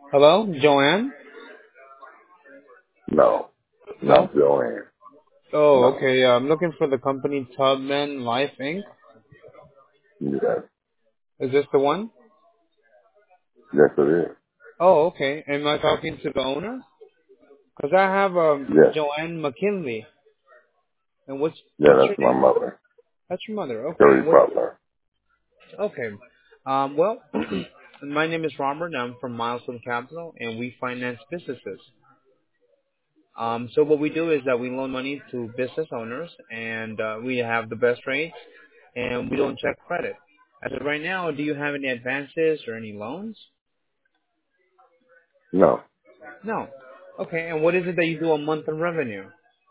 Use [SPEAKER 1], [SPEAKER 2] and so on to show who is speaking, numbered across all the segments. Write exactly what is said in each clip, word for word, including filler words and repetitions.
[SPEAKER 1] Hello, Joanne?
[SPEAKER 2] No,
[SPEAKER 1] No?
[SPEAKER 2] not Joanne.
[SPEAKER 1] Oh,
[SPEAKER 2] No.
[SPEAKER 1] okay. uh, I'm looking for the company Tubman Life Incorporated.
[SPEAKER 2] Yes.
[SPEAKER 1] Is this the one?
[SPEAKER 2] Yes, it is.
[SPEAKER 1] Oh, okay. Am I talking to the owner? Because I have um
[SPEAKER 2] Yes.
[SPEAKER 1] Joanne McKinley. And what's
[SPEAKER 2] Yeah,
[SPEAKER 1] what's your
[SPEAKER 2] that's my
[SPEAKER 1] name?
[SPEAKER 2] mother,
[SPEAKER 1] That's your mother. Okay.
[SPEAKER 2] Terry
[SPEAKER 1] And what?
[SPEAKER 2] Butler.
[SPEAKER 1] Okay. Um. Well, my name is Robert. And I'm from Milestone Capital, and we finance businesses. Um. So what we do is that we loan money to business owners, and uh, we have the best rates, and we don't check credit. As of right now, do you have any advances or any loans?
[SPEAKER 2] No,
[SPEAKER 1] No. Okay, and what is it that you do a month in revenue?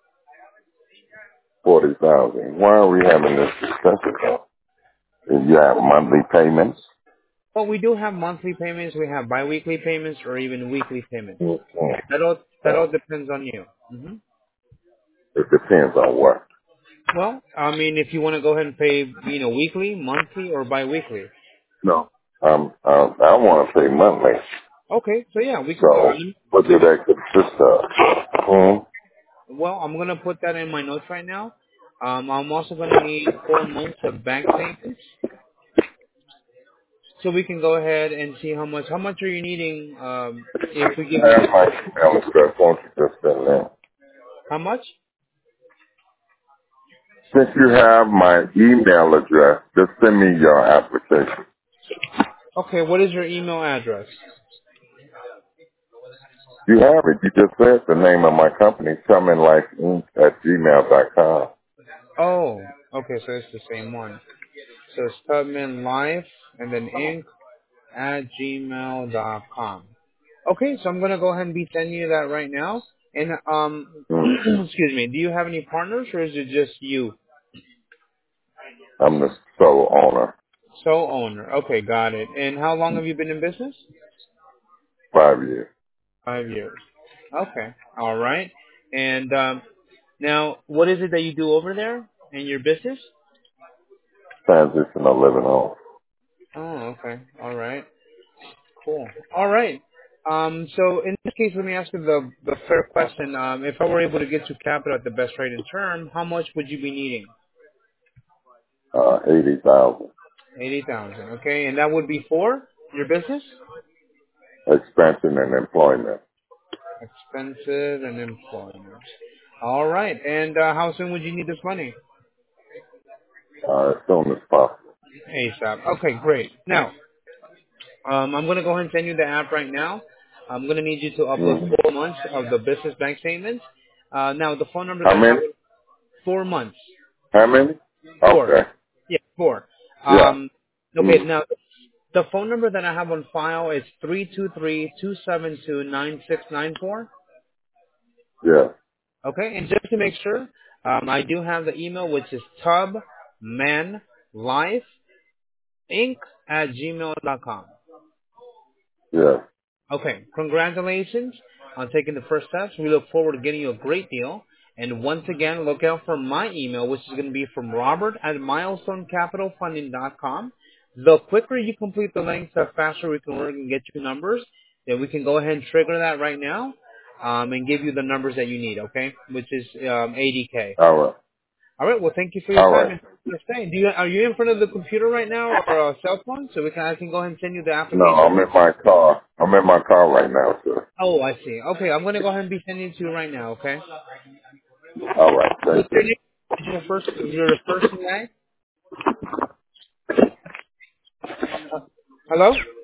[SPEAKER 2] forty thousand. Why are we having this discussion though? If you have monthly payments,
[SPEAKER 1] Well, we do have monthly payments, we have biweekly payments, or even weekly payments.
[SPEAKER 2] mm
[SPEAKER 1] That all that
[SPEAKER 2] uh,
[SPEAKER 1] all depends on you. hmm
[SPEAKER 2] it depends on what.
[SPEAKER 1] Well, I mean, if you want to go ahead and pay, you know, weekly, monthly, or biweekly.
[SPEAKER 2] No. Um, um, I want to pay monthly.
[SPEAKER 1] Okay, so yeah, we can go.
[SPEAKER 2] So, what do that consist of? Hmm?
[SPEAKER 1] Well, I'm gonna put that in my notes right now. Um, I'm also gonna need four months of bank statements, so we can go ahead and see how much. How much are you needing? Um, if we give
[SPEAKER 2] I
[SPEAKER 1] you
[SPEAKER 2] have
[SPEAKER 1] the
[SPEAKER 2] my email address. Won't you just send that?
[SPEAKER 1] how much?
[SPEAKER 2] Since you have my email address, just send me your application.
[SPEAKER 1] Okay, what is your email address?
[SPEAKER 2] You have it. You just said the name of my company, Summon Life Inc at gmail dot com.
[SPEAKER 1] Oh, okay, so it's the same one. So it's Tubman Life and then Inc at gmail dot com. Okay, so I'm gonna go ahead and be sending you that right now. And um,
[SPEAKER 2] Mm.
[SPEAKER 1] excuse me, do you have any partners or is it just you,
[SPEAKER 2] I'm the sole owner.
[SPEAKER 1] sole owner? Okay, got it. And how long have you been in business?
[SPEAKER 2] Five years.
[SPEAKER 1] Five years. Okay, all right. And um, now, what is it that you do over there in your business?
[SPEAKER 2] Transition of living home.
[SPEAKER 1] Oh, okay, all right. Cool. All right. Um, so in this case, let me ask you the, the fair question. Um, if I were able to get you capital at the best rate in term, how much would you be needing?
[SPEAKER 2] Uh, eighty thousand.
[SPEAKER 1] eighty thousand. Okay, and that would be for your business?
[SPEAKER 2] Expansion and employment.
[SPEAKER 1] Expenses and employment. All right. And uh, how soon would you need this money?
[SPEAKER 2] Uh, as soon as possible.
[SPEAKER 1] ASAP. Okay, great. Now, um, I'm going to go ahead and send you the app right now. I'm going to need you to upload
[SPEAKER 2] Mm-hmm.
[SPEAKER 1] four months of the business bank statements. Uh, now, the phone number
[SPEAKER 2] How
[SPEAKER 1] that I have,
[SPEAKER 2] many?
[SPEAKER 1] four months.
[SPEAKER 2] How many?
[SPEAKER 1] Four.
[SPEAKER 2] Okay.
[SPEAKER 1] Yeah, four.
[SPEAKER 2] Yeah.
[SPEAKER 1] Um, okay,
[SPEAKER 2] Mm.
[SPEAKER 1] now the phone number that I have on file is three two three two seven two nine six nine four.
[SPEAKER 2] Yeah.
[SPEAKER 1] Okay, and just to make sure, um, I do have the email which is tubmanlifeinc at gmail dot com.
[SPEAKER 2] Yeah.
[SPEAKER 1] Okay, congratulations on taking the first steps. We look forward to getting you a great deal. And once again, look out for my email, which is going to be from Robert at milestone capital funding dot com. The quicker you complete the links, the faster we can work and get you numbers. Then we can go ahead and trigger that right now um, and give you the numbers that you need, okay? Which is um, eighty K.
[SPEAKER 2] All right.
[SPEAKER 1] All right, well, thank you for your
[SPEAKER 2] All
[SPEAKER 1] time
[SPEAKER 2] right.
[SPEAKER 1] and your stay. Do you, are you in front of the computer right now or a cell phone so we can, I can go ahead and send you the
[SPEAKER 2] No,
[SPEAKER 1] application?
[SPEAKER 2] I'm in my car. I'm in my car right now, sir.
[SPEAKER 1] Oh, I see. Okay, I'm gonna go ahead and be sending it to you right now. Okay.
[SPEAKER 2] All right. Thank
[SPEAKER 1] What's
[SPEAKER 2] you.
[SPEAKER 1] your name? Is your first? Is your first name? Uh, hello.